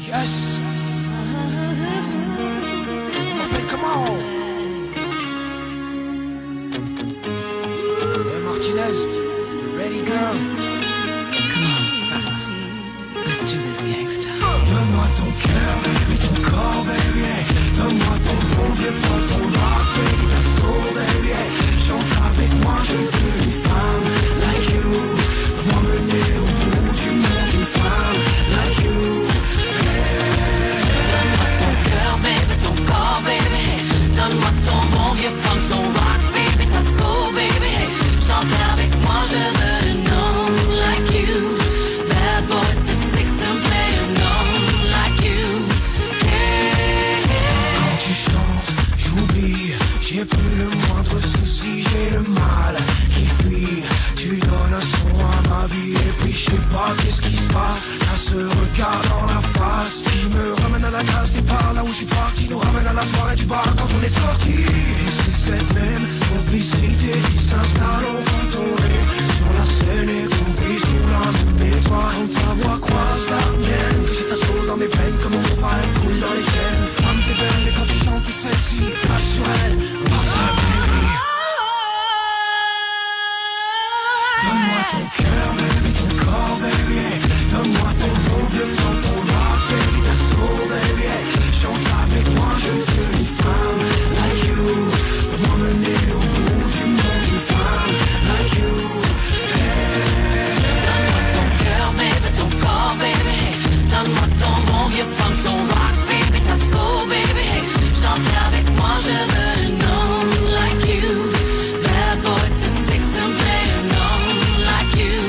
Yes. M'appelle comment? Hey Martinez, you ready girl? Come on. Let's do this gangsta. Donne-moi ton cœur, baby, ton corps, baby, hey. Donne-moi ton bon vieux fond, ton rock, baby, ta soul, baby, hey. Chante avec moi, je veux une femme like you. M'emmener au bout du monde, une femme like you. Donne-moi ton cœur, baby, ton corps, baby. Donne-moi ton bon vieux funk, ton rock, baby, ta soul, baby. Chante avec moi, je veux le nom like you. Bad boy to six and play a nom like you. Quand tu chantes, j'oublie, j'ai plus le moindre souci, j'ai le mal qui fuit. Tu donnes un son à ma vie et puis je sais pas qu'est-ce qui se passe. T'as ce regard dans la face qui me ramène à la case départ, là où je suis parti, nous ramène à la soirée du bar quand on est sorti. Et c'est cette même complicité qui s'installe au fond de ton rire. Sur la scène et compris sous la même étoile. Quand ta voix croise la mienne, que j'ai ta soul dans mes veines, comme on va être cool dans les chaînes. Femme t'es belle mais quand tu chantes t'es sexy. Flash sur elle, what's up baby? Donne-moi ton cœur, baby, ton corps, baby, hey. Donne-moi ton bon vieux fond, ton rock, baby, ta soul, baby, hey. Chante avec moi, je veux une femme like you. Pour m'emmener au bout du monde, une femme like you. Donne-moi ton cœur, baby, ton corps, baby. Donne-moi ton bon vieux funk, ton rock, baby, ta soul, baby. Chante avec moi, je veux le nom like you. Bad boy to six and play a nom like you.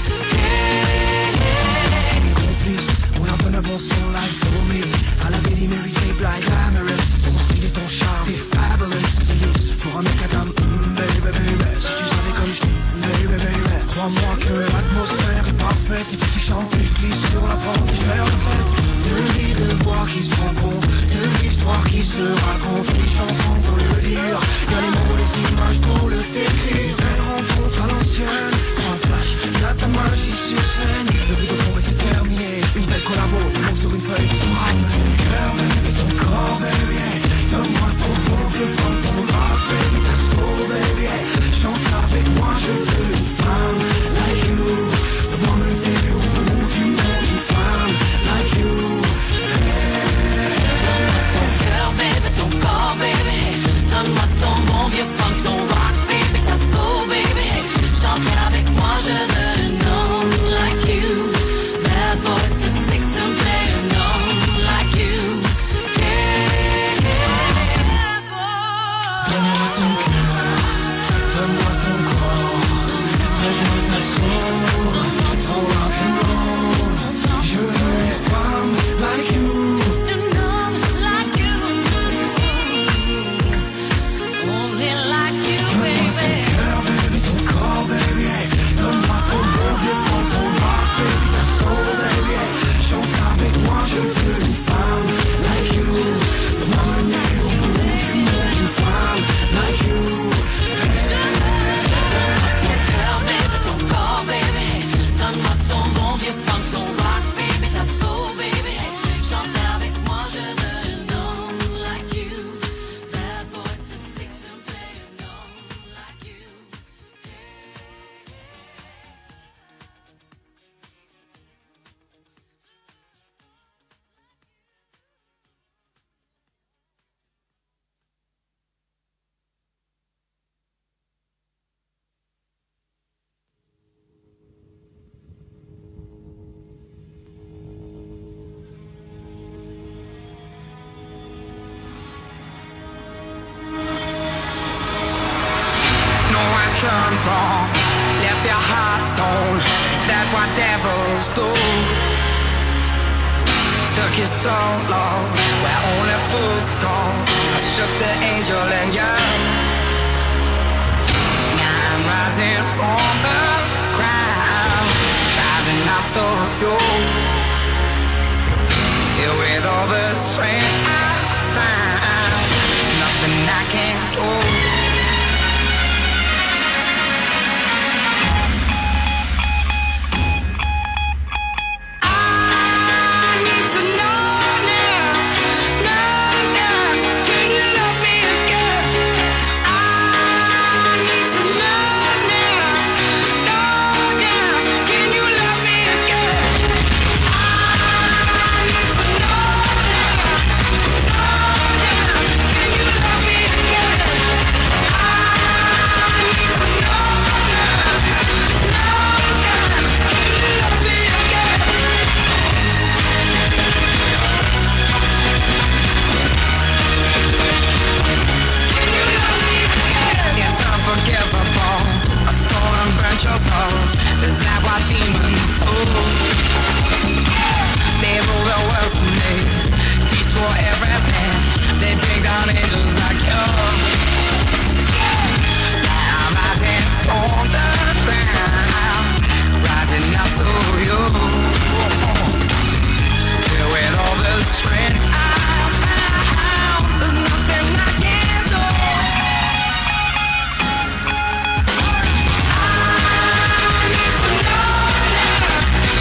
Complice, on leur donne un bon son like soulmate. À la Lady Mary J. Blige, glamorous. Ton style et ton charme, t'es fabulous. Stylist, pour un mec à dame, baby, baby. Si tu savais comme je baby, baby. Crois-moi que l'atmosphère est parfaite. Et puis tu chantes et je glisse sur la pente du verre de tête. Deux lits de voix qui se rencontrent, deux histoires qui se racontent. Une chanson pour le dire, y'a les mots, les images pour le décrire. Belle rencontre à l'ancienne, prends un flash, y'a ta magie sur scène. Le bruit de fond c'est terminé, une belle collabo, le mot sur une feuille qui se rame. Ton cœur, baby, ton corps, baby, hey. Donne-moi ton bon vieux funk, ton rock, baby, ta soul, baby, hey. Chante avec moi, je veux une femme like you. Pour m'emmener au bout du monde, une femme like you. Donne-moi ton cœur, baby, ton corps, baby. Donne-moi ton bon vieux funk, ton rock, baby, ta soul, baby. Chante avec moi, je veux le nom like you. Bad boy to six and play a nom like you. Donne-moi ton cœur, donne-moi ton corps, donne-moi ta soul, ton rock and roll. Je veux une femme like you. An homme like you. Only like you, Donne-moi ton baby. cœur, baby, ton corps, baby, hey. Donne-moi ton bon vieux fond, ton rock, baby, ta soul, baby, hey. Chante avec moi, je veux une femme like you. Pour m'emmener au bout du monde, une femme like you. Donne-moi ton cœur, baby, ton corps, baby. Donne-moi ton bon vieux funk, ton rock, baby, ta soul, baby. Chante avec moi, je veux le nom like you. Bad boy to six and play a nom like you. No, I done wrong, left your heart torn. Is that what devils do? Took you so long, where only fools go. I shook the angel and young. Now I'm rising from the crowd, rising up to you. Filled with all the strength I found, there's nothing I can't do. I need to know take down angels like you. I'm rising on the ground, rising up to you. Filled with all the strength I found, there's nothing I can't do. I need to know now,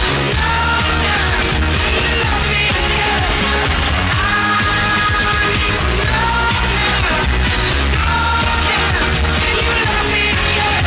can you love me again? I need to know now, can you love me again?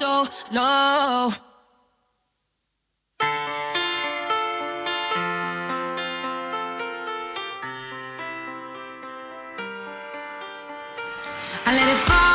so low. I let it fall.